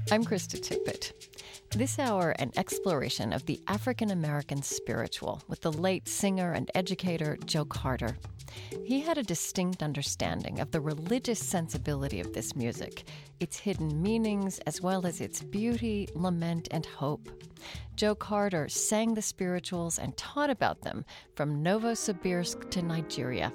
I'm Krista Tippett. This hour, an exploration of the African-American spiritual with the late singer and educator Joe Carter. He had a distinct understanding of the religious sensibility of this music, its hidden meanings, as well as its beauty, lament, and hope. Joe Carter sang the spirituals and taught about them from Novosibirsk to Nigeria.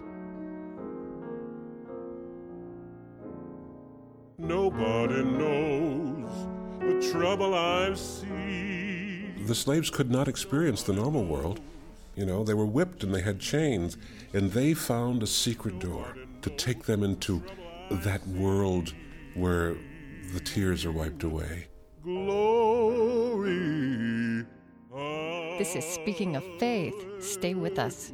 Nobody knows the trouble I've seen. The slaves could not experience the normal world. You know, they were whipped and they had chains, and they found a secret door to take them into that world where the tears are wiped away. Glory. This is Speaking of Faith. Stay with us.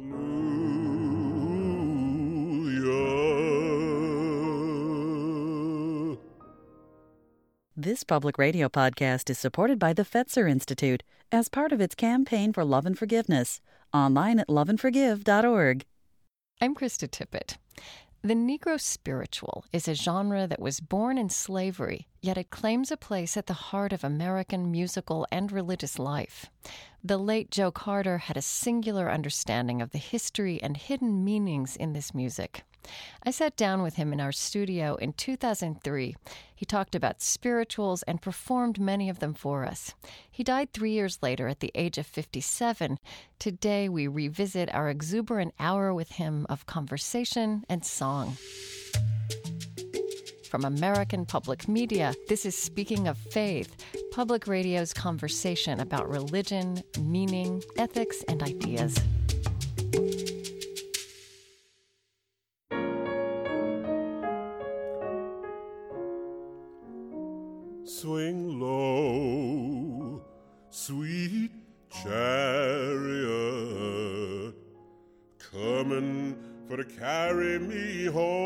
This public radio podcast is supported by the Fetzer Institute as part of its campaign for love and forgiveness. Online at loveandforgive.org. I'm Krista Tippett. The Negro spiritual is a genre that was born in slavery, yet it claims a place at the heart of American musical and religious life. The late Joe Carter had a singular understanding of the history and hidden meanings in this music. I sat down with him in our studio in 2003. He talked about spirituals and performed many of them for us. He died 3 years later at the age of 57. Today, we revisit our exuberant hour with him of conversation and song. From American Public Media, this is Speaking of Faith, public radio's conversation about religion, meaning, ethics, and ideas. Swing low, sweet chariot, coming for to carry me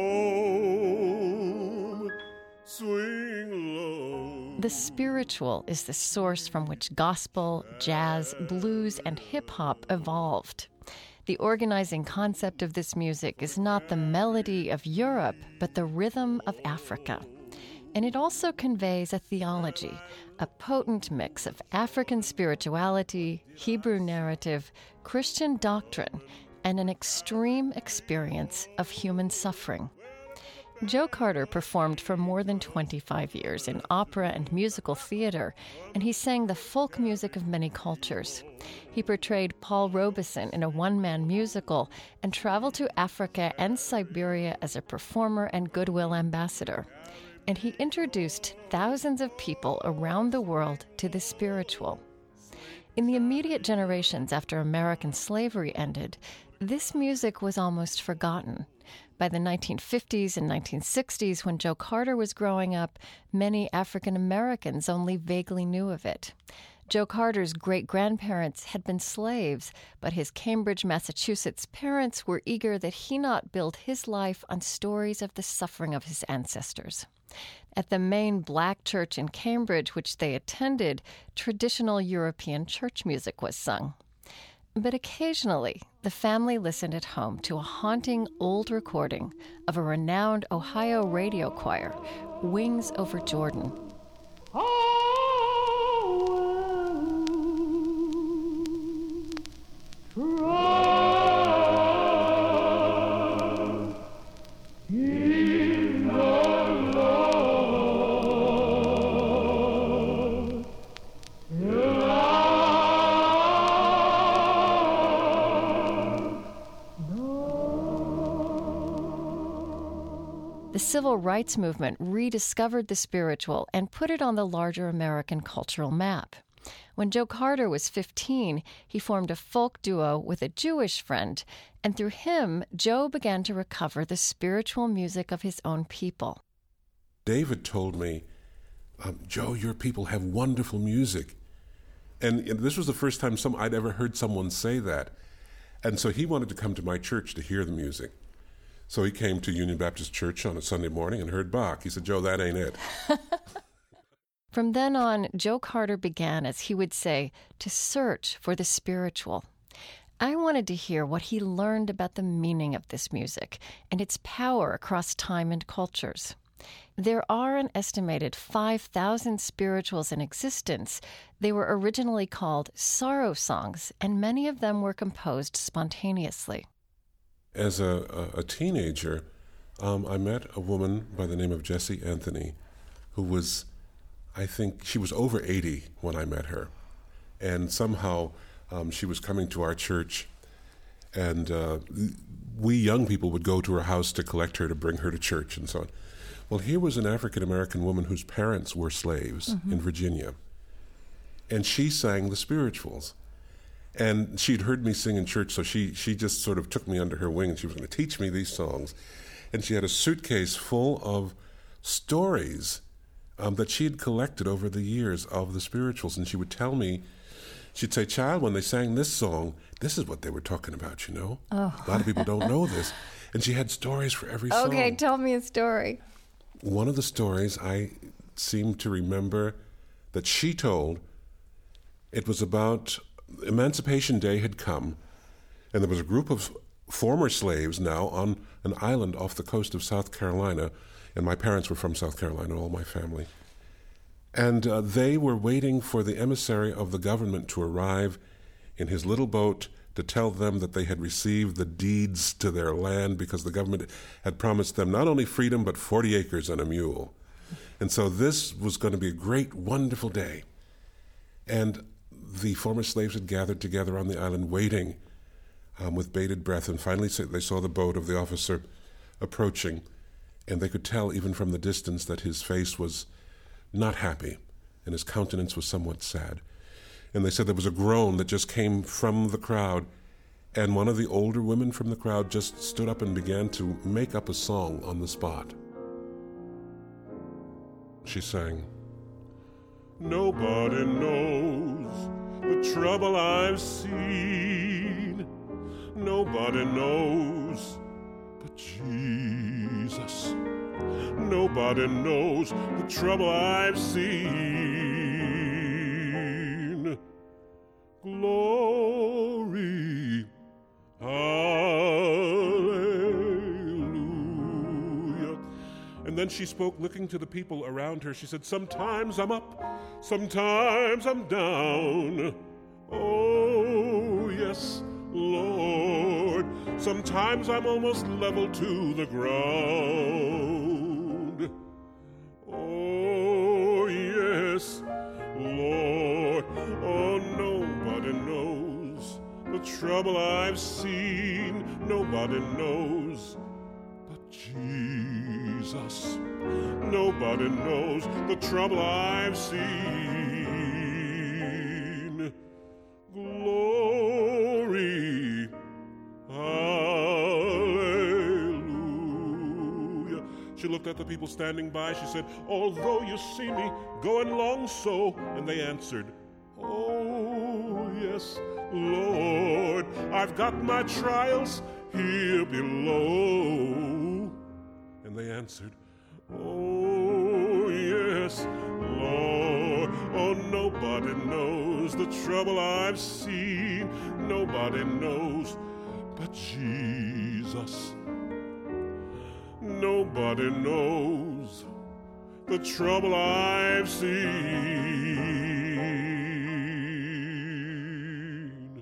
home. Swing low. The spiritual is the source from which gospel, jazz, blues, and hip-hop evolved. The organizing concept of this music is not the melody of Europe, but the rhythm of Africa. And it also conveys a theology, a potent mix of African spirituality, Hebrew narrative, Christian doctrine, and an extreme experience of human suffering. Joe Carter performed for more than 25 years in opera and musical theater, and he sang the folk music of many cultures. He portrayed Paul Robeson in a one-man musical and traveled to Africa and Siberia as a performer and goodwill ambassador. And he introduced thousands of people around the world to the spiritual. In the immediate generations after American slavery ended, this music was almost forgotten. By the 1950s and 1960s, when Joe Carter was growing up, many African Americans only vaguely knew of it. Joe Carter's great-grandparents had been slaves, but his Cambridge, Massachusetts parents were eager that he not build his life on stories of the suffering of his ancestors. At the main black church in Cambridge, which they attended, traditional European church music was sung. But occasionally, the family listened at home to a haunting old recording of a renowned Ohio radio choir, Wings Over Jordan. The civil rights movement rediscovered the spiritual and put it on the larger American cultural map. When Joe Carter was 15, he formed a folk duo with a Jewish friend, and through him, Joe began to recover the spiritual music of his own people. David told me, Joe, your people have wonderful music. And this was the first time I'd ever heard someone say that. And so he wanted to come to my church to hear the music. So he came to Union Baptist Church on a Sunday morning and heard Bach. He said, Joe, that ain't it. From then on, Joe Carter began, as he would say, to search for the spiritual. I wanted to hear what he learned about the meaning of this music and its power across time and cultures. There are an estimated 5,000 spirituals in existence. They were originally called sorrow songs, and many of them were composed spontaneously. As a teenager, I met a woman by the name of Jessie Anthony, who was, I think, she was over 80 when I met her. And somehow she was coming to our church, and we young people would go to her house to collect her to bring her to church and so on. Well, here was an African-American woman whose parents were slaves in Virginia, and she sang the spirituals. And she'd heard me sing in church, so she just sort of took me under her wing, and she was going to teach me these songs. And she had a suitcase full of stories that she had collected over the years of the spirituals. And she would tell me, she'd say, "Child, when they sang this song, this is what they were talking about, you know? Oh. A lot of people don't know this." And she had stories for every song. Okay, tell me a story. One of the stories I seem to remember that she told, it was about Emancipation Day had come, and there was a group of former slaves now on an island off the coast of South Carolina, and my parents were from South Carolina, all my family. And they were waiting for the emissary of the government to arrive in his little boat to tell them that they had received the deeds to their land because the government had promised them not only freedom, but 40 acres and a mule. And so this was going to be a great, wonderful day. And the former slaves had gathered together on the island waiting with bated breath, and finally they saw the boat of the officer approaching, and they could tell even from the distance that his face was not happy, and his countenance was somewhat sad. And they said there was a groan that just came from the crowd, and one of the older women from the crowd just stood up and began to make up a song on the spot. She sang, "Nobody knows the trouble I've seen. Nobody knows but Jesus. Nobody knows the trouble I've seen. Glory, hallelujah." And then she spoke, looking to the people around her. She said, "Sometimes I'm up, sometimes I'm down. Oh, yes, Lord. Sometimes I'm almost level to the ground. Oh, yes, Lord. Oh, nobody knows the trouble I've seen. Nobody knows but Jesus. Nobody knows the trouble I've seen. Glory, hallelujah." She looked at the people standing by. She said, "Although you see me going along so," and they answered, "Oh, yes, Lord, I've got my trials here below." And they answered, "Oh, yes, Lord. Oh, nobody knows the trouble I've seen. Nobody knows but Jesus. Nobody knows the trouble I've seen.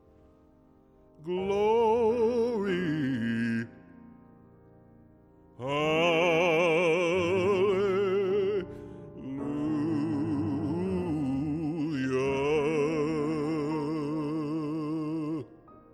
Glory, hallelujah.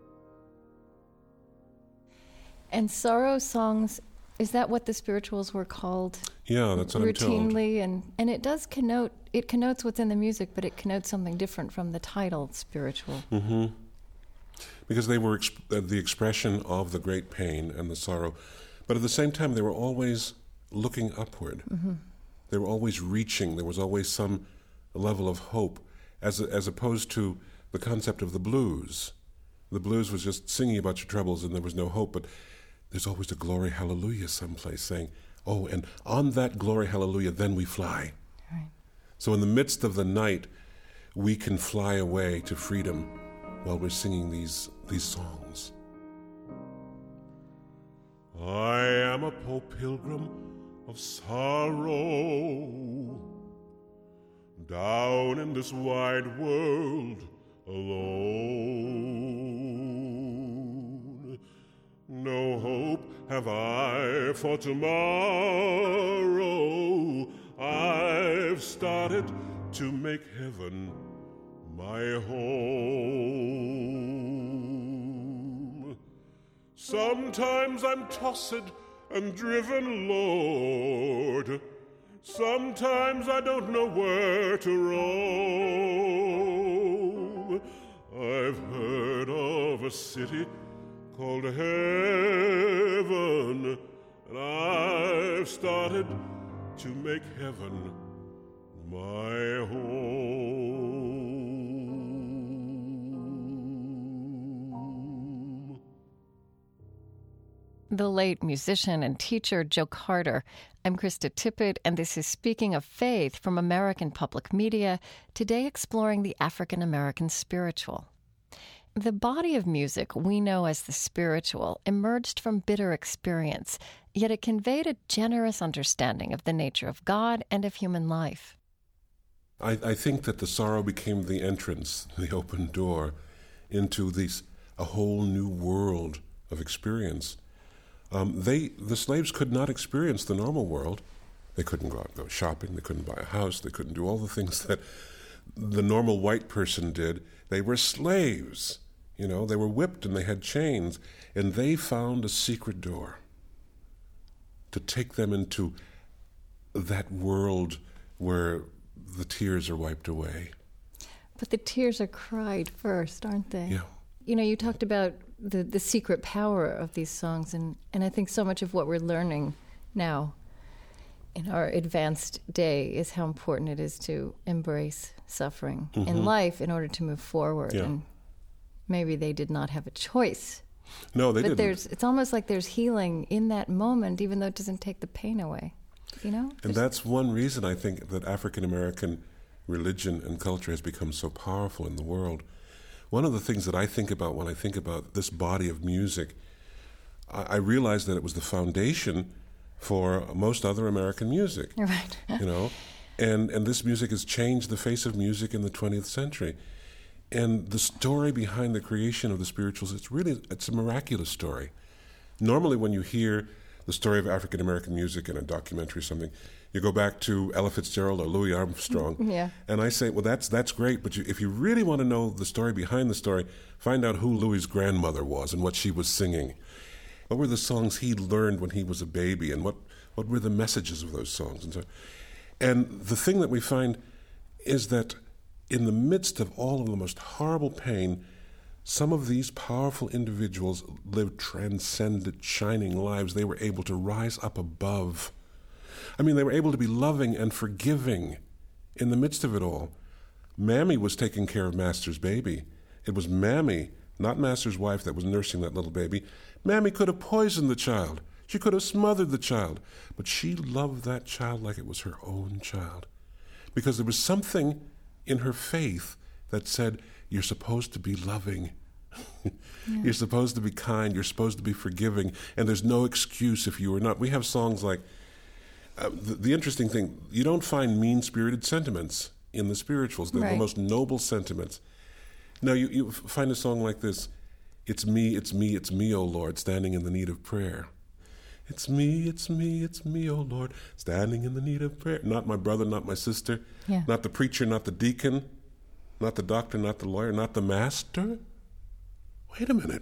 And sorrow songs, is that what the spirituals were called? Yeah, that's what routinely, I'm told. and it does connotes what's in the music, but it connotes something different from the title spiritual. Mm-hmm. Because they were the expression of the great pain and the sorrow, but at the same time they were always looking upward. Mm-hmm. They were always reaching. There was always some level of hope, as opposed to the concept of the blues. The blues was just singing about your troubles and there was no hope, but there's always a glory hallelujah someplace saying, oh, and on that glory hallelujah, then we fly. Right. So in the midst of the night, we can fly away to freedom while we're singing these songs. I am a poor pilgrim of sorrow. Down in this wide world alone. No hope have I for tomorrow. I've started to make heaven my home. Sometimes I'm tossed and driven, Lord. Sometimes I don't know where to roam. I've heard of a city called heaven, and I've started to make heaven my home. The late musician and teacher Joe Carter. I'm Krista Tippett, and this is Speaking of Faith from American Public Media, today exploring the African American spiritual. The body of music we know as the spiritual emerged from bitter experience, yet it conveyed a generous understanding of the nature of God and of human life. I think that the sorrow became the entrance, the open door into a whole new world of experience. The slaves could not experience the normal world. They couldn't go out and go shopping. They couldn't buy a house. They couldn't do all the things that the normal white person did. They were slaves. You know, they were whipped and they had chains. And they found a secret door to take them into that world where the tears are wiped away. But the tears are cried first, aren't they? Yeah. You know, you talked about the secret power of these songs, and I think so much of what we're learning now in our advanced day is how important it is to embrace suffering in life in order to move forward. Yeah. And maybe they did not have a choice. No, they but didn't. It's almost like there's healing in that moment, even though it doesn't take the pain away. You know? And that's one reason I think that African American religion and culture has become so powerful in the world. One of the things that I think about when I think about this body of music, I realized that it was the foundation for most other American music. Right. You know, and this music has changed the face of music in the 20th century. And the story behind the creation of the spirituals, it's a miraculous story. Normally when you hear the story of African American music in a documentary or something, you go back to Ella Fitzgerald or Louis Armstrong. Yeah. And I say, well, that's great, but if you really want to know the story behind the story, find out who Louis's grandmother was and what she was singing. What were the songs he learned when he was a baby, and what were the messages of those songs? And the thing that we find is that in the midst of all of the most horrible pain, some of these powerful individuals lived transcendent, shining lives. They were able to rise up above. I mean, they were able to be loving and forgiving in the midst of it all. Mammy was taking care of Master's baby. It was Mammy, not Master's wife, that was nursing that little baby. Mammy could have poisoned the child. She could have smothered the child. But she loved that child like it was her own child. Because there was something in her faith that said, you're supposed to be loving. Yeah. You're supposed to be kind. You're supposed to be forgiving. And there's no excuse if you are not. We have songs like, the interesting thing, you don't find mean-spirited sentiments in the spirituals. They're right. the most noble sentiments. Now, you find a song like this, it's me, O Lord, standing in the need of prayer. It's me, O Lord, standing in the need of prayer. Not my brother, not my sister, yeah. Not the preacher, not the deacon, not the doctor, not the lawyer, not the master. Wait a minute.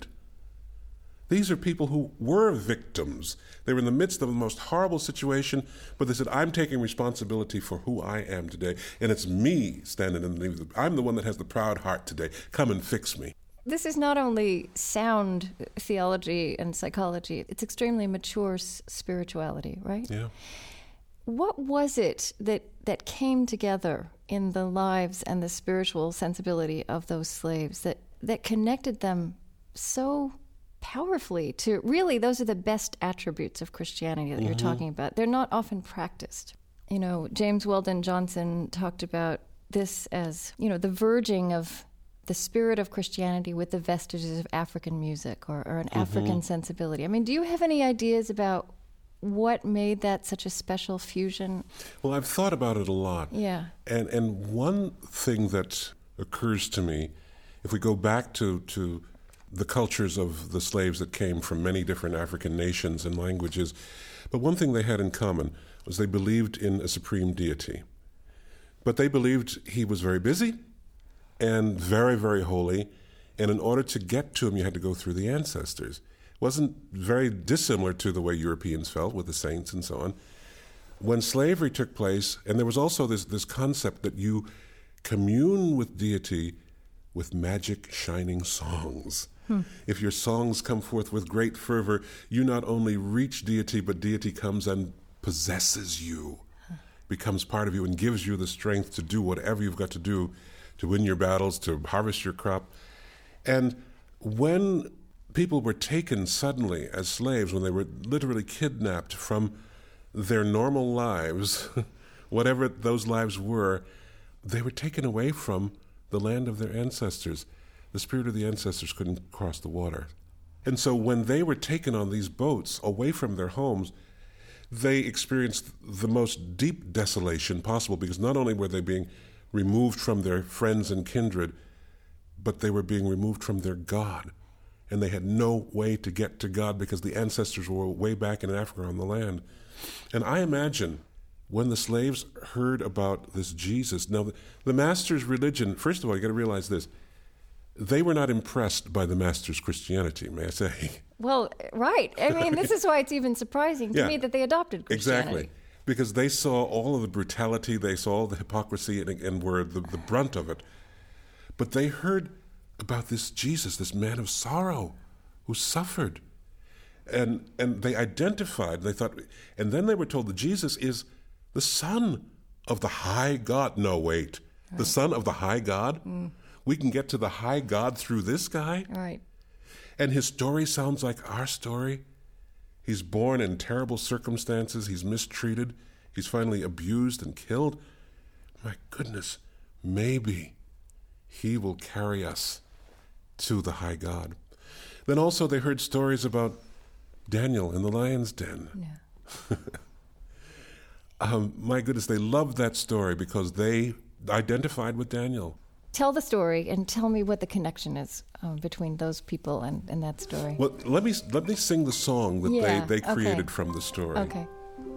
These are people who were victims. They were in the midst of the most horrible situation, but they said, I'm taking responsibility for who I am today, and it's me standing in the need. I'm the one that has the proud heart today. Come and fix me. This is not only sound theology and psychology, it's extremely mature spirituality, right? Yeah. What was it that came together in the lives and the spiritual sensibility of those slaves that connected them so powerfully to, really, those are the best attributes of Christianity that you're talking about. They're not often practiced. You know, James Weldon Johnson talked about this as, you know, the verging of the spirit of Christianity with the vestiges of African music or an African sensibility. I mean, do you have any ideas about what made that such a special fusion? Well, I've thought about it a lot. Yeah. And one thing that occurs to me, if we go back to the cultures of the slaves that came from many different African nations and languages, but one thing they had in common was they believed in a supreme deity. But they believed he was very busy and very, very holy, and in order to get to him, you had to go through the ancestors. It wasn't very dissimilar to the way Europeans felt with the saints and so on. When slavery took place, and there was also this concept that you commune with deity with magic shining songs. If your songs come forth with great fervor, you not only reach deity, but deity comes and possesses you, becomes part of you, and gives you the strength to do whatever you've got to do to win your battles, to harvest your crop. And when people were taken suddenly as slaves, when they were literally kidnapped from their normal lives, whatever those lives were, they were taken away from the land of their ancestors. The spirit of the ancestors couldn't cross the water. And so when they were taken on these boats away from their homes, they experienced the most deep desolation possible, because not only were they being removed from their friends and kindred, but they were being removed from their God. And they had no way to get to God because the ancestors were way back in Africa on the land. And I imagine when the slaves heard about this Jesus, now the master's religion, first of all, you got to realize this, they were not impressed by the master's Christianity, may I say. Well, right. I mean, this is why it's even surprising to me that they adopted Christianity. Exactly. Because they saw all of the brutality, they saw all the hypocrisy, and were the brunt of it. But they heard about this Jesus, this man of sorrow, who suffered. And they identified, they thought, and then they were told that Jesus is the Son of the high God. No, wait. Right. The Son of the high God? We can get to the high God through this guy? Right. And his story sounds like our story. He's born in terrible circumstances. He's mistreated. He's finally abused and killed. My goodness, maybe he will carry us to the high God. Then also they heard stories about Daniel in the lion's den. Yeah. My goodness, they loved that story because they identified with Daniel. Tell the story and tell me what the connection is between those people and that story. Well, let me sing the song that they created from the story. Okay.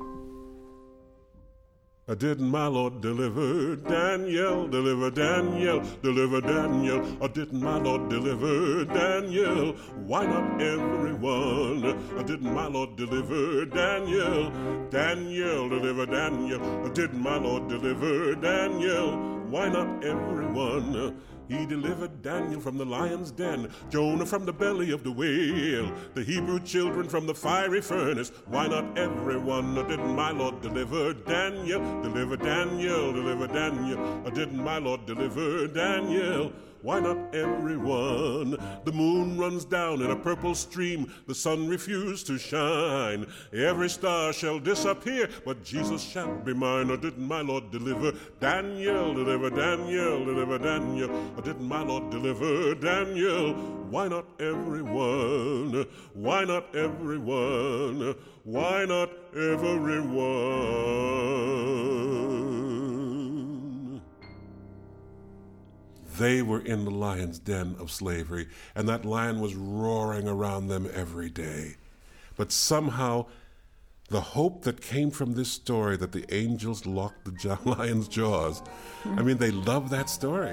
Didn't my Lord deliver Daniel, deliver Daniel, deliver Daniel? Or didn't my Lord deliver Daniel? Why not everyone? Didn't my Lord deliver Daniel, Daniel, deliver Daniel? Or didn't my Lord deliver Daniel? Why not everyone? He delivered Daniel from the lion's den, Jonah from the belly of the whale, the Hebrew children from the fiery furnace. Why not everyone? Or didn't my Lord deliver Daniel, deliver Daniel, deliver Daniel? Or didn't my Lord deliver Daniel? Why not everyone? The moon runs down in a purple stream, the sun refused to shine. Every star shall disappear, but Jesus shall be mine. Or didn't my Lord deliver Daniel, deliver Daniel, deliver Daniel? Or didn't my Lord deliver Daniel? Why not everyone? Why not everyone? Why not everyone? They were in the lion's den of slavery, and that lion was roaring around them every day. But somehow, the hope that came from this story that the angels locked the lion's jaws, I mean, they love that story.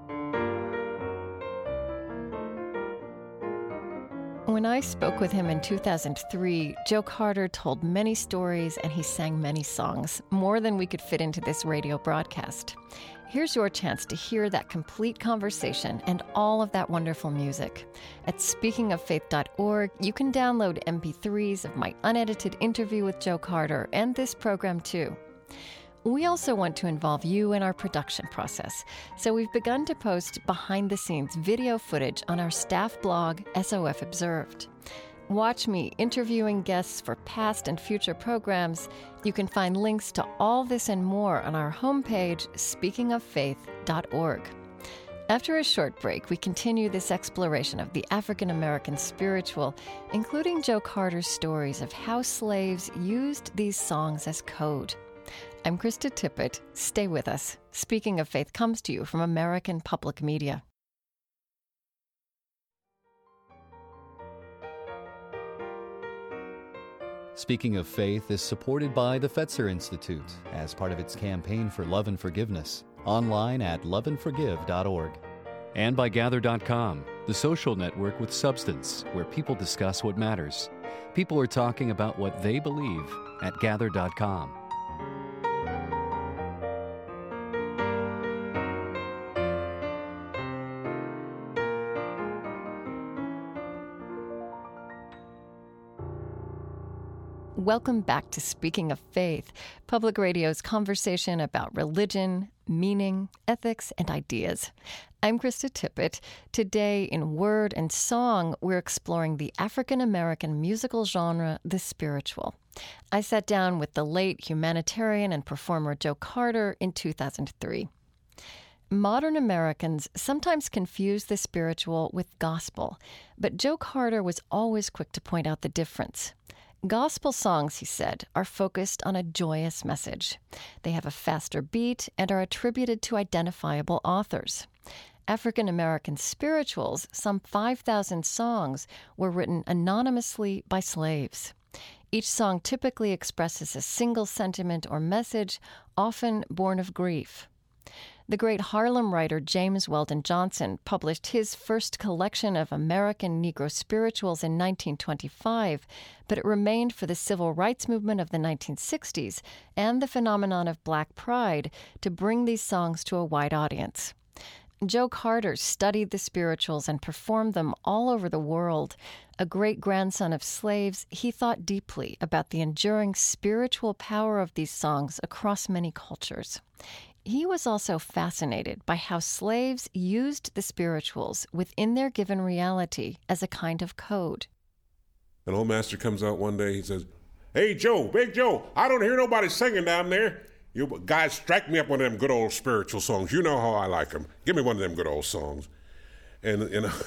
When I spoke with him in 2003, Joe Carter told many stories and he sang many songs, more than we could fit into this radio broadcast. Here's your chance to hear that complete conversation and all of that wonderful music. At speakingoffaith.org, you can download MP3s of my unedited interview with Joe Carter and this program too. We also want to involve you in our production process, so we've begun to post behind-the-scenes video footage on our staff blog, SOF Observed. Watch me interviewing guests for past and future programs. You can find links to all this and more on our homepage, speakingoffaith.org. After a short break, we continue this exploration of the African American spiritual, including Joe Carter's stories of how slaves used these songs as code. I'm Krista Tippett. Stay with us. Speaking of Faith comes to you from American Public Media. Speaking of Faith is supported by the Fetzer Institute as part of its campaign for love and forgiveness, online at loveandforgive.org. And by Gather.com, the social network with substance where people discuss what matters. People are talking about what they believe at Gather.com. Welcome back to Speaking of Faith, Public Radio's conversation about religion, meaning, ethics, and ideas. I'm Krista Tippett. Today, in word and song, we're exploring the African American musical genre, the spiritual. I sat down with the late humanitarian and performer Joe Carter in 2003. Modern Americans sometimes confuse the spiritual with gospel, but Joe Carter was always quick to point out the difference. Gospel songs, he said, are focused on a joyous message. They have a faster beat and are attributed to identifiable authors. African American spirituals, some 5,000 songs, were written anonymously by slaves. Each song typically expresses a single sentiment or message, often born of grief. The great Harlem writer James Weldon Johnson published his first collection of American Negro spirituals in 1925, but it remained for the civil rights movement of the 1960s and the phenomenon of Black Pride to bring these songs to a wide audience. Joe Carter studied the spirituals and performed them all over the world. A great-grandson of slaves, he thought deeply about the enduring spiritual power of these songs across many cultures. He was also fascinated by how slaves used the spirituals within their given reality as a kind of code. An old master comes out one day, he says, "Hey, Joe, Big Joe, I don't hear nobody singing down there. You guys, strike me up one of them good old spiritual songs. You know how I like them. Give me one of them good old songs." And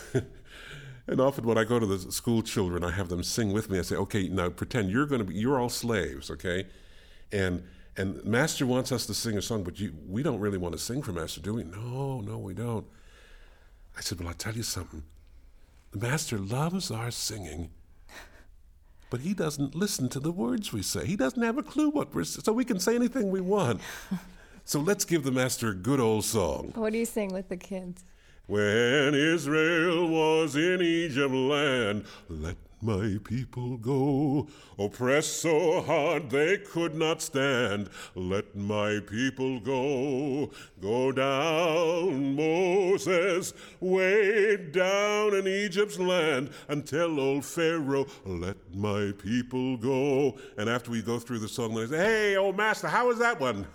and often when I go to the school children, I have them sing with me. I say, "Okay, now pretend you're all slaves, okay? And Master wants us to sing a song, but we don't really want to sing for Master, do we?" No, we don't. I said, "Well, I'll tell you something. The Master loves our singing, but he doesn't listen to the words we say. He doesn't have a clue what we're saying, so we can say anything we want. So let's give the Master a good old song." What do you sing with the kids? When Israel was in Egypt land, let my people go, oppressed so hard they could not stand. Let my people go, go down, Moses, way down in Egypt's land, and tell old Pharaoh, let my people go. And after we go through the song, they say, "Hey, old master, how was that one?"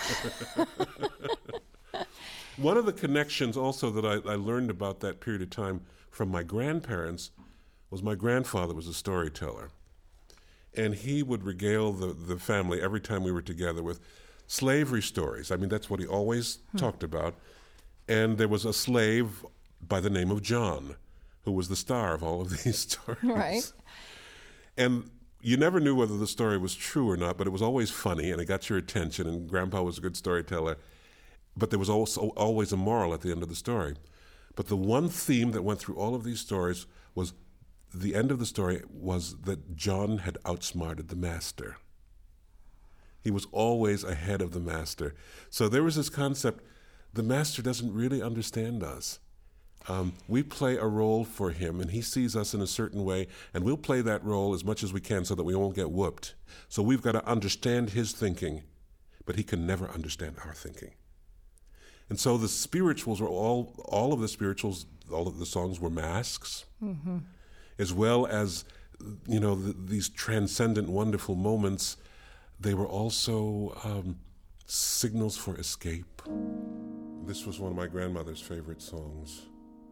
One of the connections also that I learned about that period of time from my grandparents was my grandfather was a storyteller. And he would regale the family every time we were together with slavery stories. I mean, that's what he always talked about. And there was a slave by the name of John, who was the star of all of these stories. Right. And you never knew whether the story was true or not, but it was always funny, and it got your attention, and Grandpa was a good storyteller. But there was also always a moral at the end of the story. But the one theme that went through all of these stories was the end of the story was that John had outsmarted the master. He was always ahead of the master. So there was this concept, the master doesn't really understand us. We play a role for him, and he sees us in a certain way, and we'll play that role as much as we can so that we won't get whooped. So we've got to understand his thinking, but he can never understand our thinking. And so the spirituals were all of the spirituals, all of the songs were masks, as well as, these transcendent, wonderful moments. They were also signals for escape. This was one of my grandmother's favorite songs.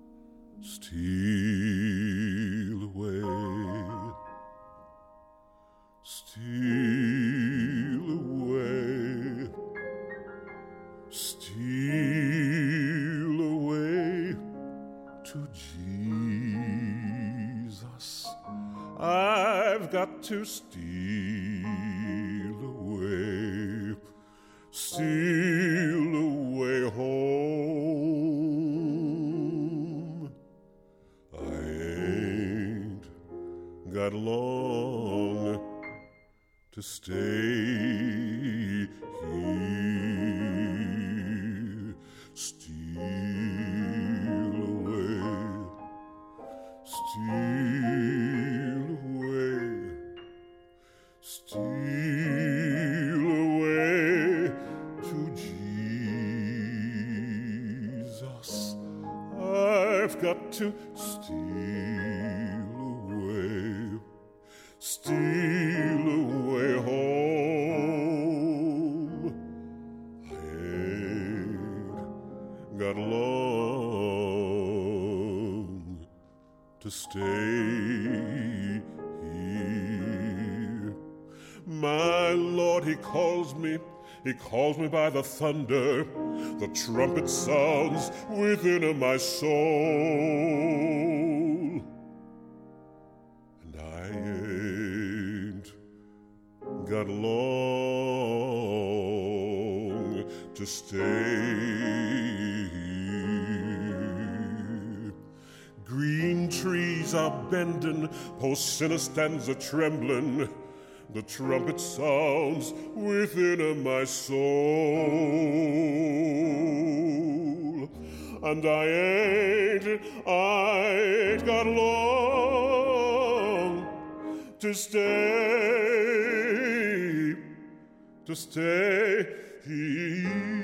Steal away, steal away, steal away. to Jesus. I've got to steal away home. I ain't got long to stay here. Steal away to Jesus. I've got to steal away home. I ain't got long to stay here. My Lord, He calls me by the thunder. The trumpet sounds within my soul. And I ain't got long to stay here. Green trees are bending, Pocinna stands a-trembling. The trumpet sounds within my soul. And I ain't got long to stay here.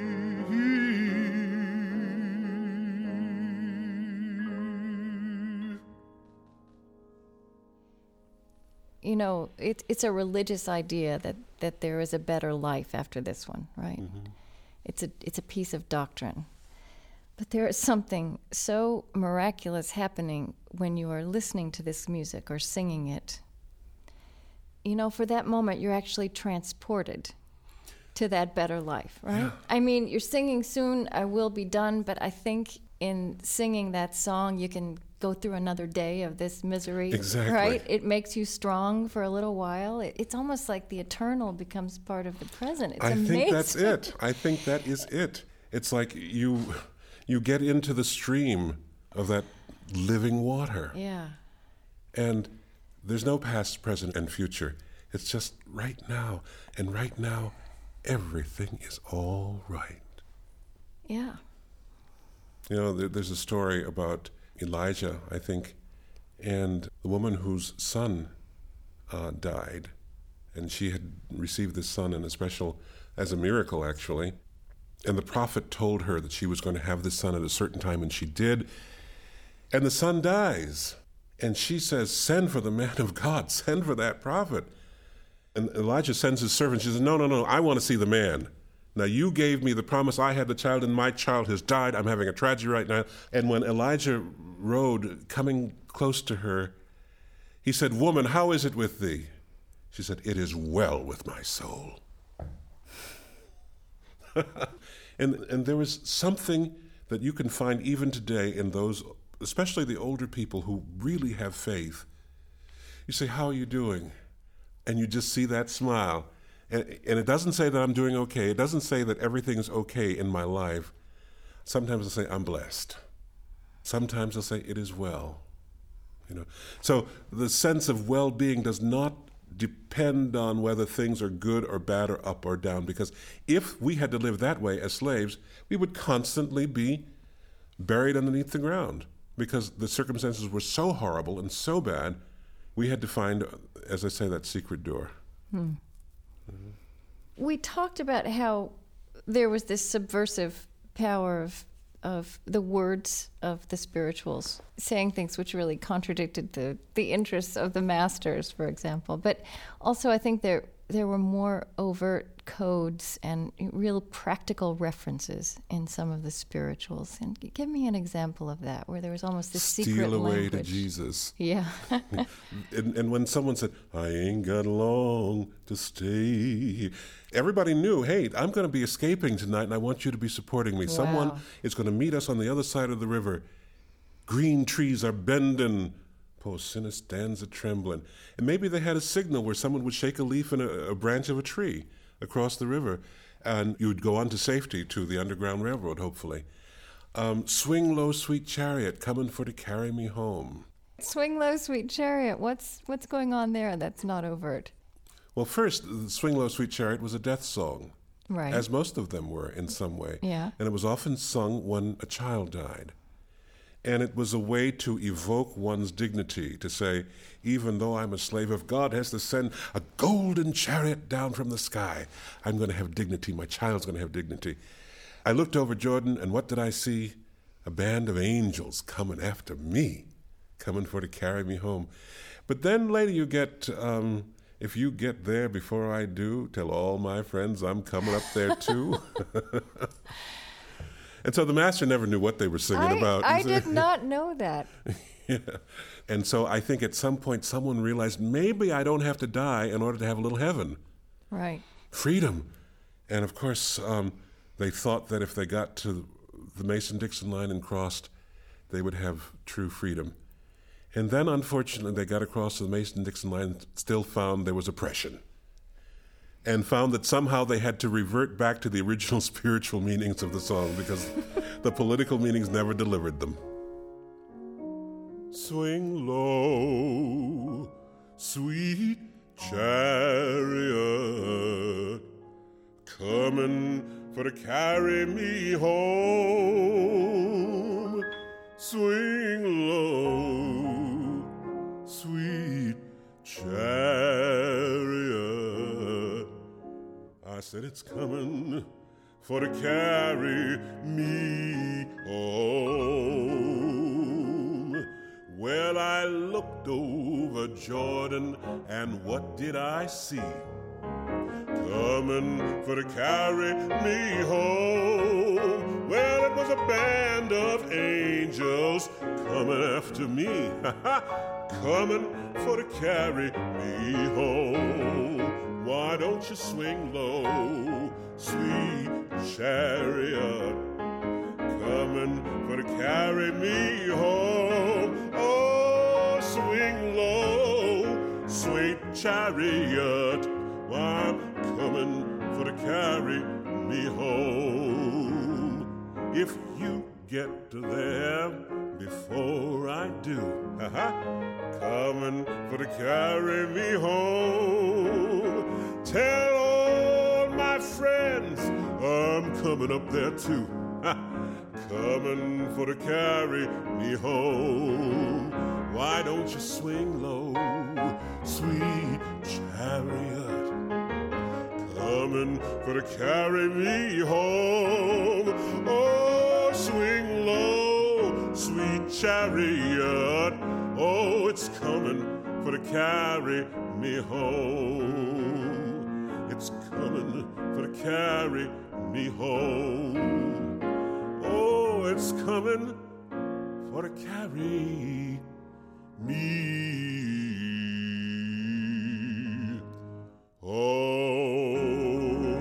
You know, it's a religious idea that there is a better life after this one, right? Mm-hmm. It's a piece of doctrine. But there is something so miraculous happening when you are listening to this music or singing it. You know, for that moment, you're actually transported to that better life, right? Yeah. I mean, you're singing "Soon I Will Be Done," but I think in singing that song, you can go through another day of this misery. Exactly. Right? It makes you strong for a little while. It's almost like the eternal becomes part of the present. It's amazing. I think that's it. I think that is it. It's like you get into the stream of that living water. Yeah. And there's no past, present, and future. It's just right now. And right now, everything is all right. Yeah. You know, there's a story about Elijah, I think, and the woman whose son died, and she had received this son as a miracle, actually. And the prophet told her that she was going to have this son at a certain time, and she did. And the son dies, and she says, "Send for the man of God, send for that prophet." And Elijah sends his servant. She says, No, I want to see the man. Now, you gave me the promise. I had the child, and my child has died. I'm having a tragedy right now. And when Elijah rode, coming close to her, he said, "Woman, how is it with thee?" She said, "It is well with my soul." And there was something that you can find even today in those, especially the older people who really have faith. You say, "How are you doing?" And you just see that smile. And it doesn't say that I'm doing okay. It doesn't say that everything's okay in my life. Sometimes I'll say, "I'm blessed." Sometimes I'll say, "It is well." You know. So the sense of well-being does not depend on whether things are good or bad or up or down, because if we had to live that way as slaves, we would constantly be buried underneath the ground because the circumstances were so horrible and so bad, we had to find, as I say, that secret door. Mm-hmm. We talked about how there was this subversive power of the words of the spirituals, saying things which really contradicted the interests of the masters, for example. But also I think there were more overt codes and real practical references in some of the spirituals. And give me an example of that, where there was almost this secret language. Steal away to Jesus. Yeah. and when someone said, "I ain't got long to stay," everybody knew, hey, I'm going to be escaping tonight, and I want you to be supporting me. Wow. Someone is going to meet us on the other side of the river. Green trees are bending. Poor sinner stands a trembling. And maybe they had a signal where someone would shake a leaf in a branch of a tree across the river, and you would go on to safety to the Underground Railroad, hopefully. Swing low, sweet chariot, coming for to carry me home. Swing low, sweet chariot. What's going on there that's not overt? Well, first, Swing Low, Sweet Chariot was a death song, Right. as most of them were in some way. Yeah. And it was often sung when a child died. And it was a way to evoke one's dignity, to say, even though I'm a slave, if God has to send a golden chariot down from the sky, I'm going to have dignity. My child's going to have dignity. I looked over Jordan, and what did I see? A band of angels coming after me, coming for to carry me home. But then later you get, if you get there before I do, tell all my friends I'm coming up there too. And so the master never knew what they were singing about. I did not know that. Yeah. And so I think at some point someone realized maybe I don't have to die in order to have a little heaven. Right. Freedom. And of course, they thought that if they got to the Mason-Dixon line and crossed, they would have true freedom. And then, unfortunately, they got across the Mason-Dixon line, still found there was oppression, and found that somehow they had to revert back to the original spiritual meanings of the song because the political meanings never delivered them. Swing low, sweet chariot, coming for to carry me home. Swing low, sweet chariot. I said it's coming for to carry me home. Well, I looked over Jordan, and what did I see? Coming for to carry me home. Well, it was a band of angels coming after me, coming for to carry me home. Why don't you swing low, sweet chariot, coming for to carry me home? Oh, swing low, sweet chariot, why I'm coming for to carry me home. If you get to there before I do, coming for to carry me home. Tell all my friends I'm coming up there too, coming for to carry me home. Why don't you swing low, sweet chariot, coming for to carry me home? Oh, swing low, sweet chariot, oh, it's coming for to carry me home. It's coming for to carry me home. Oh, it's coming for to carry me home.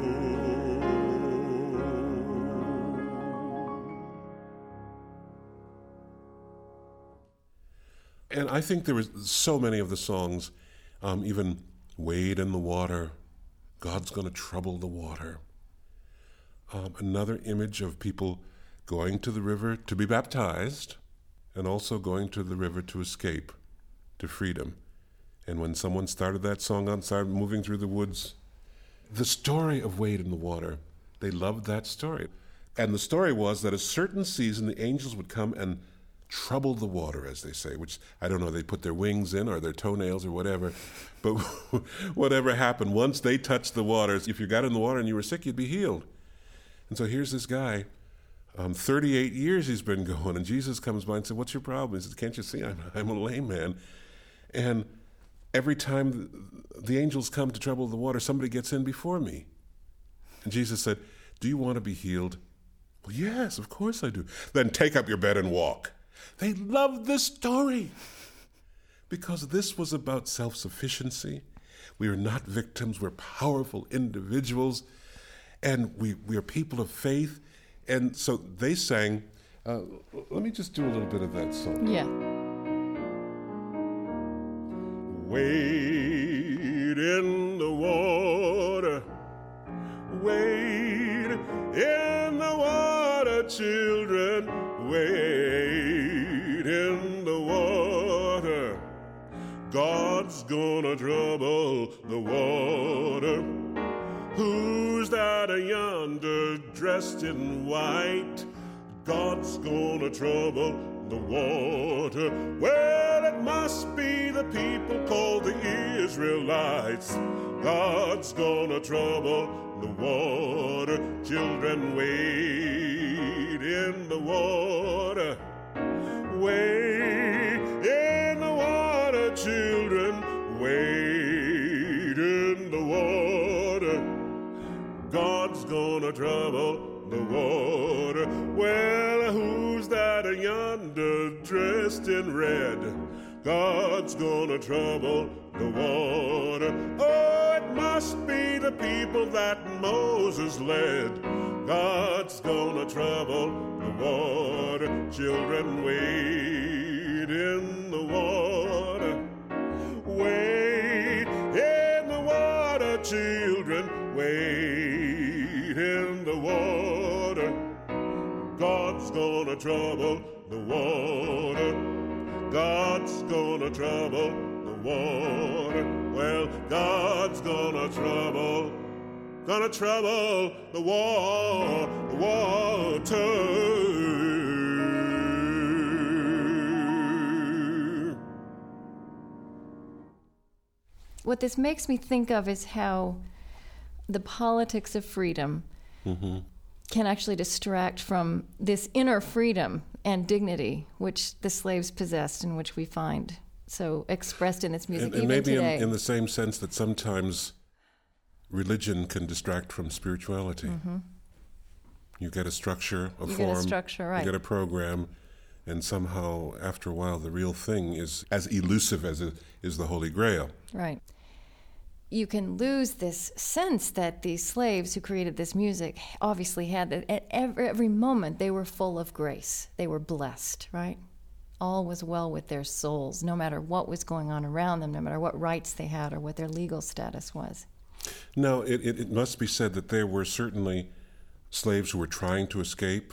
And I think there was so many of the songs, even Wade in the Water, God's Gonna Trouble the Water. Another image of people going to the river to be baptized and also going to the river to escape to freedom. And when someone started that song on, started moving through the woods, the story of Wade in the Water, they loved that story. And the story was that a certain season the angels would come and trouble the water, as they say, which, I don't know, they put their wings in or their toenails or whatever. But whatever happened, once they touched the water, if you got in the water and you were sick, you'd be healed. And so here's this guy, 38 years he's been going, and Jesus comes by and said, what's your problem? He says, can't you see I'm a lame man? And every time the angels come to trouble the water, somebody gets in before me. And Jesus said, do you want to be healed? Well, yes, of course I do. Then take up your bed and walk. They loved this story because this was about self-sufficiency. We are not victims. We're powerful individuals, and we are people of faith. And so they sang, Let me just do a little bit of that song. Yeah. Wade in the water, wade in the water, children, wade in the water. God's gonna trouble the water. Who's that yonder dressed in white? God's gonna trouble the water. Well, it must be the people called the Israelites. God's gonna trouble the water. Children, wade in the water. Wade in the water, children. Wade in the water. God's gonna trouble the water. Well, who's that yonder dressed in red? God's gonna trouble the water. Oh, it must be the people that Moses led. God's gonna trouble the water. Children, wade in the water. Wade in the water, children. Wade in the water. God's gonna trouble the water. God's gonna trouble the water. Well, God's gonna trouble the water. What this makes me think of is how the politics of freedom can actually distract from this inner freedom and dignity which the slaves possessed and which we find so expressed in this music and even maybe today. in the same sense that sometimes religion can distract from spirituality. You get a structure, a You form, get a structure, right. you get a program, and somehow after a while the real thing is as elusive as it is the Holy Grail. Right. You can lose this sense that these slaves who created this music obviously had that at every moment they were full of grace. They were blessed, right? All was well with their souls, no matter what was going on around them, no matter what rights they had or what their legal status was. Now, it must be said that there were certainly slaves who were trying to escape,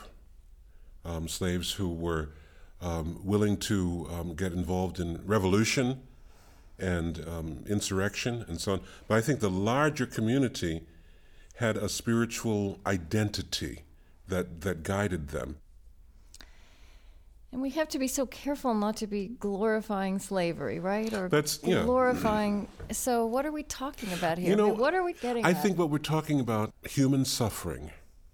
slaves who were willing to get involved in revolution and insurrection and so on. But I think the larger community had a spiritual identity that guided them. And we have to be so careful not to be glorifying slavery, right? Or Yeah. glorifying. So what are we talking about here? What are we getting I at? think what we're talking about, human suffering.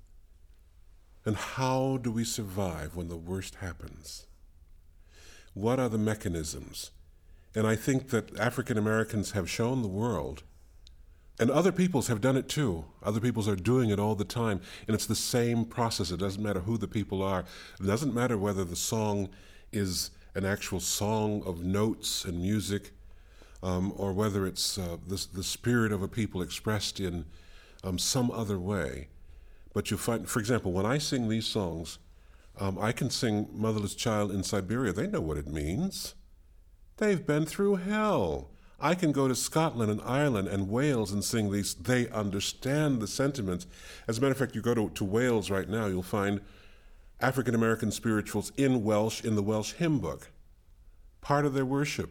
And how do we survive when the worst happens? What are the mechanisms? And I think that African Americans have shown the world, and other peoples have done it too. Other peoples are doing it all the time. And it's the same process. It doesn't matter who the people are. It doesn't matter whether the song is an actual song of notes and music, or whether it's the spirit of a people expressed in some other way. But you find, for example, when I sing these songs, I can sing Motherless Child in Siberia. They know what it means. They've been through hell. I can go to Scotland and Ireland and Wales and sing these. They understand the sentiments. As a matter of fact, you go to Wales right now, you'll find African American spirituals in Welsh, in the Welsh hymn book. Part of their worship,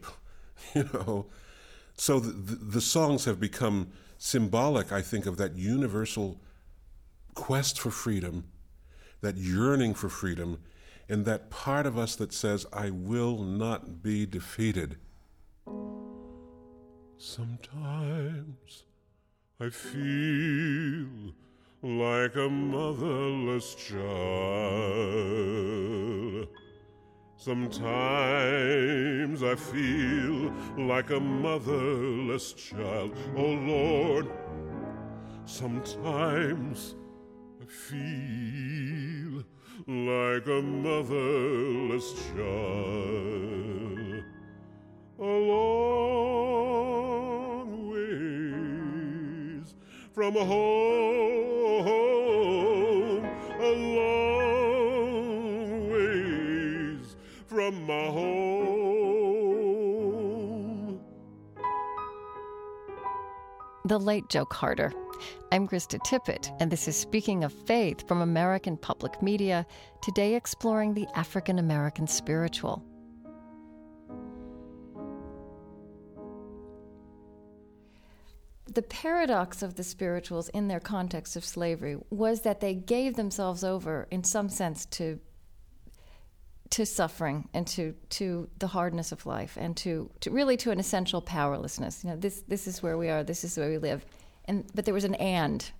So the songs have become symbolic, I think, of that universal quest for freedom, that yearning for freedom, and that part of us that says, I will not be defeated. Sometimes I feel like a motherless child. Sometimes I feel like a motherless child. Oh Lord, sometimes I feel like a motherless child. A long ways from home, a long ways from my home. The late Joe Carter. I'm Krista Tippett, and this is Speaking of Faith from American Public Media, today exploring the African American spiritual. The paradox of the spirituals in their context of slavery was that they gave themselves over, in some sense, to suffering and to the hardness of life, and to really to an essential powerlessness. You know, this is where we are, this is where we live. But there was an and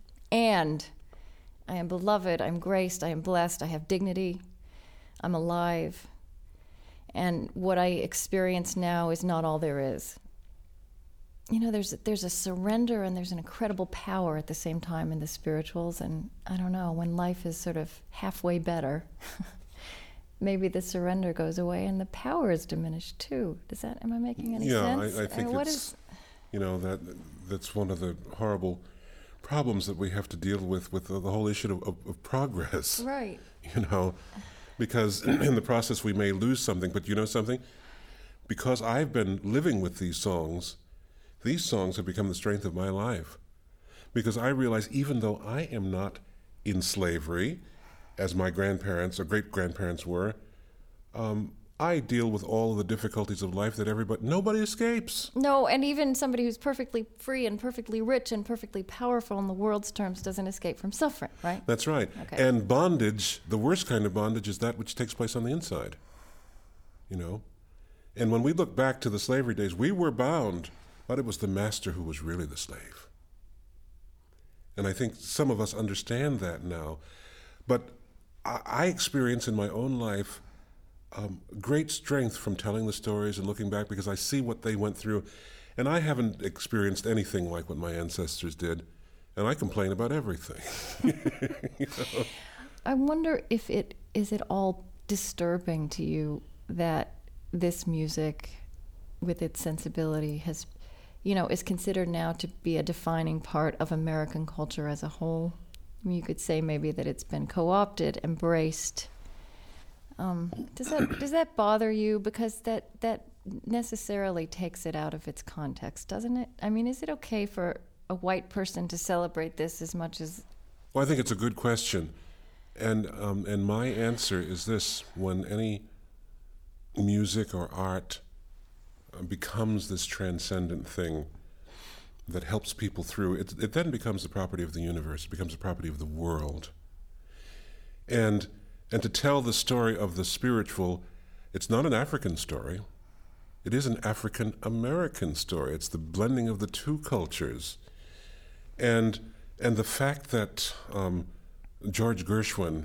I am beloved, I'm graced, I am blessed, I have dignity, I'm alive. And what I experience now is not all there is. You know, there's a surrender and there's an incredible power at the same time in the spirituals. And I don't know, when life is sort of halfway better, maybe the surrender goes away and the power is diminished too. Am I making any sense? Yeah, I think that's one of the horrible problems that we have to deal with the whole issue of progress. Right. You know, because in the process we may lose something, but you know something? Because I've been living with these songs have become the strength of my life. Because I realize even though I am not in slavery, as my grandparents or great-grandparents were, I deal with all of the difficulties of life that nobody escapes. No, and even somebody who's perfectly free and perfectly rich and perfectly powerful in the world's terms doesn't escape from suffering, right? That's right. Okay. And bondage, the worst kind of bondage, is that which takes place on the inside. You know? And when we look back to the slavery days, we were bound, but it was the master who was really the slave. And I think some of us understand that now. But I experience in my own life great strength from telling the stories and looking back, because I see what they went through. And I haven't experienced anything like what my ancestors did. And I complain about everything. You know? I wonder if is it all disturbing to you that this music, with its sensibility, is considered now to be a defining part of American culture as a whole. I mean, you could say maybe that it's been co-opted, embraced. Does that bother you? Because that necessarily takes it out of its context, doesn't it? I mean, is it okay for a white person to celebrate this as much as... Well, I think it's a good question. And my answer is this: when any music or art becomes this transcendent thing that helps people through, it then becomes the property of the universe. It becomes the property of the world. And to tell the story of the spiritual, it's not an African story. It is an African-American story. It's the blending of the two cultures. And the fact that George Gershwin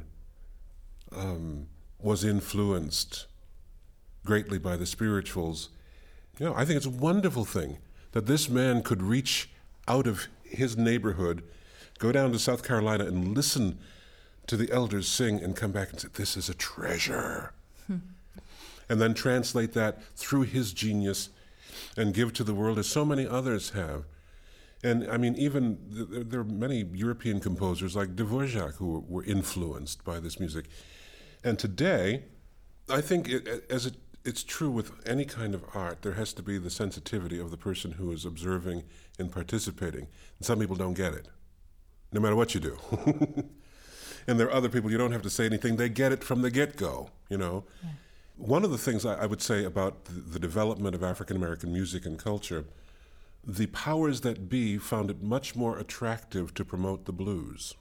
was influenced greatly by the spirituals, I think it's a wonderful thing that this man could reach out of his neighborhood, go down to South Carolina and listen to the elders sing and come back and say, this is a treasure. And then translate that through his genius and give to the world as so many others have. And I mean, even there are many European composers like Dvorak who were influenced by this music. And today, I think it's true with any kind of art, there has to be the sensitivity of the person who is observing and participating. And some people don't get it, no matter what you do. And there are other people, you don't have to say anything, they get it from the get-go, Yeah. One of the things I would say about the development of African-American music and culture, the powers that be found it much more attractive to promote the blues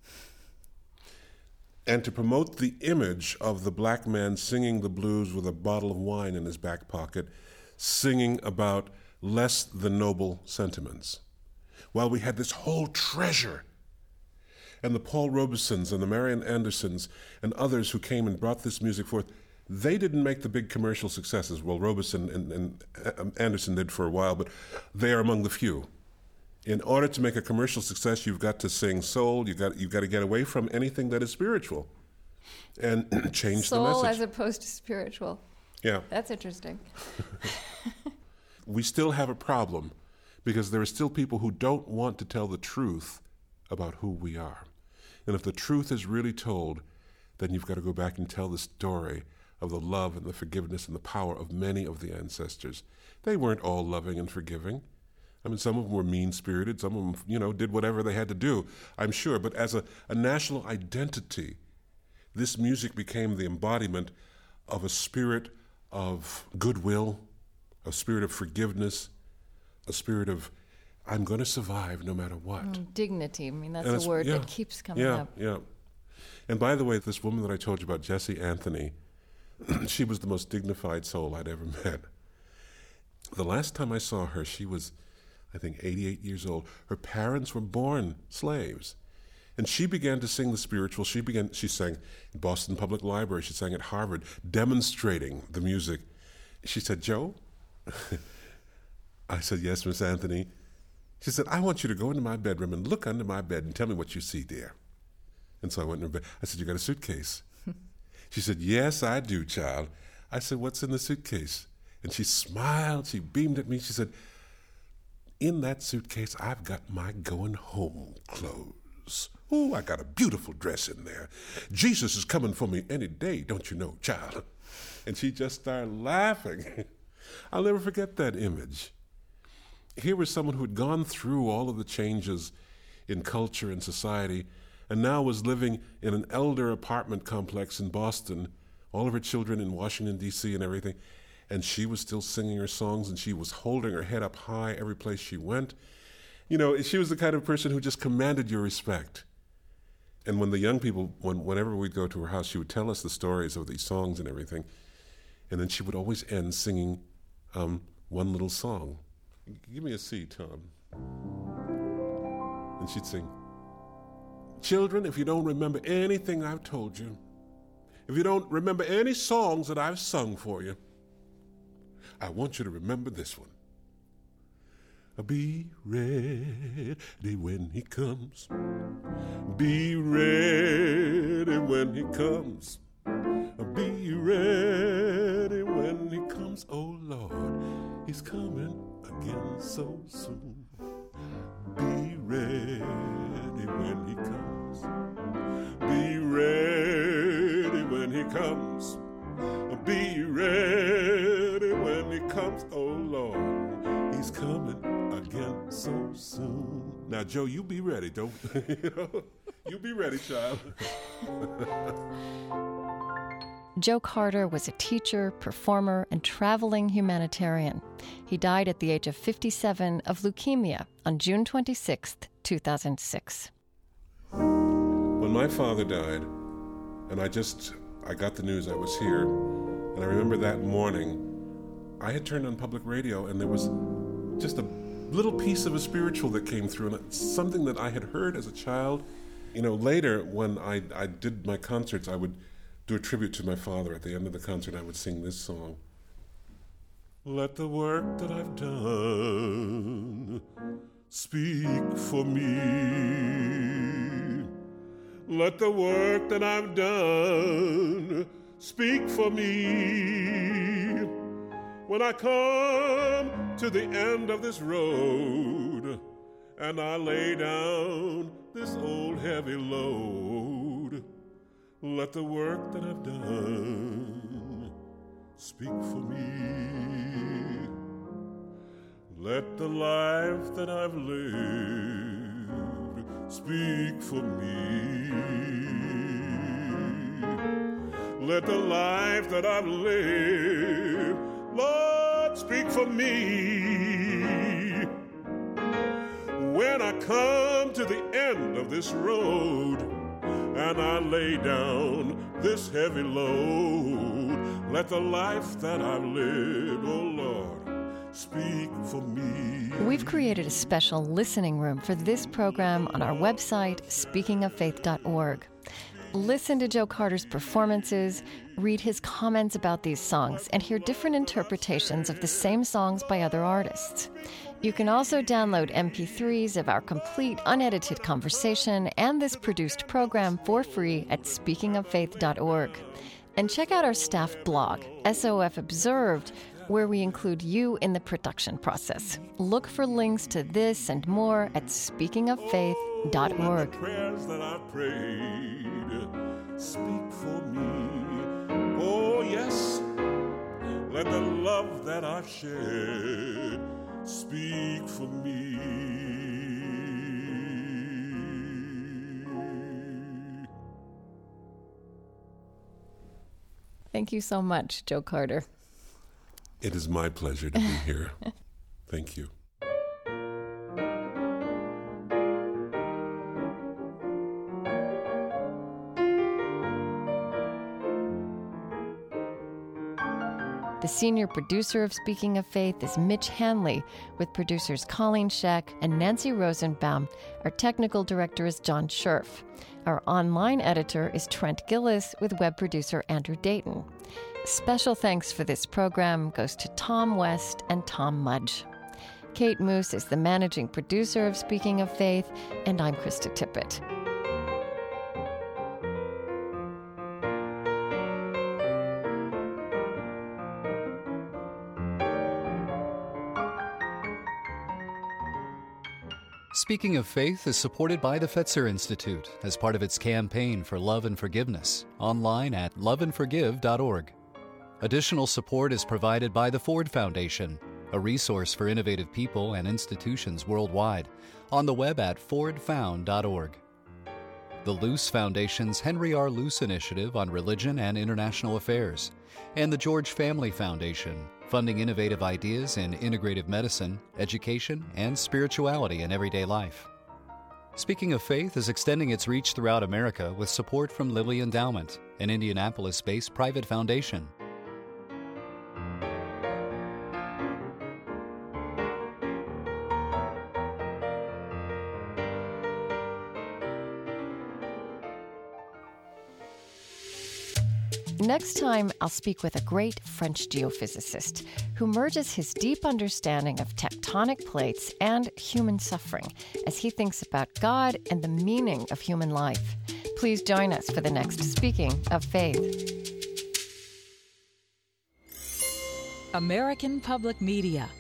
and to promote the image of the black man singing the blues with a bottle of wine in his back pocket, singing about less than noble sentiments. While we had this whole treasure, and the Paul Robesons and the Marian Andersons and others who came and brought this music forth, they didn't make the big commercial successes. Well, Robeson and Anderson did for a while, but they are among the few. In order to make a commercial success, you've got to sing soul. You've got to get away from anything that is spiritual, and change the message. Soul as opposed to spiritual. Yeah, that's interesting. We still have a problem because there are still people who don't want to tell the truth about who we are. And if the truth is really told, then you've got to go back and tell the story of the love and the forgiveness and the power of many of the ancestors. They weren't all loving and forgiving. I mean, some of them were mean-spirited. Some of them, did whatever they had to do, I'm sure. But as a national identity, this music became the embodiment of a spirit of goodwill, a spirit of forgiveness, a spirit of, I'm going to survive no matter what. Dignity. I mean, that's a word that keeps coming up. Yeah. And by the way, this woman that I told you about, Jessie Anthony, she was the most dignified soul I'd ever met. The last time I saw her, she was, I think, 88 years old. Her parents were born slaves. And she began to sing the spiritual. She sang in Boston Public Library. She sang at Harvard, demonstrating the music. She said, Joe? I said, yes, Miss Anthony. She said, I want you to go into my bedroom and look under my bed and tell me what you see there. And so I went in her bed. I said, you got a suitcase? She said, yes, I do, child. I said, what's in the suitcase? And she smiled. She beamed at me. She said, in that suitcase, I've got my going home clothes. Oh, I got a beautiful dress in there. Jesus is coming for me any day, don't you know, child? And she just started laughing. I'll never forget that image. Here was someone who had gone through all of the changes in culture and society and now was living in an elder apartment complex in Boston, all of her children in Washington, D.C. and everything, and she was still singing her songs, and she was holding her head up high every place she went. She was the kind of person who just commanded your respect. And when the young people, whenever we'd go to her house, she would tell us the stories of these songs and everything, and then she would always end singing one little song. Give me a C, Tom. And she'd sing, children, if you don't remember anything I've told you, if you don't remember any songs that I've sung for you, I want you to remember this one. Be ready when he comes. Be ready when he comes. Be ready when he comes. Oh, Lord, he's coming again so soon. Be ready when he comes. Be ready when he comes. Be ready when he comes. Oh, Lord, he's coming again so soon. Now, Joe, you be ready. Don't you be ready, child. Joe Carter was a teacher, performer, and traveling humanitarian. He died at the age of 57 of leukemia on June 26, 2006. When my father died, and I got the news I was here, and I remember that morning, I had turned on public radio, and there was just a little piece of a spiritual that came through, and it's something that I had heard as a child. Later, when I did my concerts, I would do a tribute to my father. At the end of the concert, I would sing this song. Let the work that I've done speak for me. Let the work that I've done speak for me. When I come to the end of this road and I lay down this old heavy load, let the work that I've done speak for me. Let the life that I've lived speak for me. Let the life that I've lived, Lord, speak for me. When I come to the end of this road and I lay down this heavy load, let the life that I've lived, oh Lord, speak for me. We've created a special listening room for this program on our website, speakingoffaith.org. Listen to Joe Carter's performances, read his comments about these songs, and hear different interpretations of the same songs by other artists. You can also download MP3s of our complete unedited conversation and this produced program for free at speakingoffaith.org. And check out our staff blog, SOF Observed, where we include you in the production process. Look for links to this and more at speakingoffaith.org. Let the prayers that I've prayed speak for me. Oh, yes, let the love that I've shared speak for me. Thank you so much, Joe Carter. It is my pleasure to be here. Thank you. The senior producer of Speaking of Faith is Mitch Hanley, with producers Colleen Scheck and Nancy Rosenbaum. Our technical director is John Scherf. Our online editor is Trent Gillis, with web producer Andrew Dayton. Special thanks for this program goes to Tom West and Tom Mudge. Kate Moose is the managing producer of Speaking of Faith, and I'm Krista Tippett. Speaking of Faith is supported by the Fetzer Institute as part of its campaign for love and forgiveness, online at loveandforgive.org. Additional support is provided by the Ford Foundation, a resource for innovative people and institutions worldwide, on the web at fordfound.org. The Luce Foundation's Henry R. Luce Initiative on Religion and International Affairs, and the George Family Foundation, funding innovative ideas in integrative medicine, education, and spirituality in everyday life. Speaking of Faith is extending its reach throughout America with support from Lilly Endowment, an Indianapolis-based private foundation. Next time, I'll speak with a great French geophysicist who merges his deep understanding of tectonic plates and human suffering as he thinks about God and the meaning of human life. Please join us for the next Speaking of Faith. American Public Media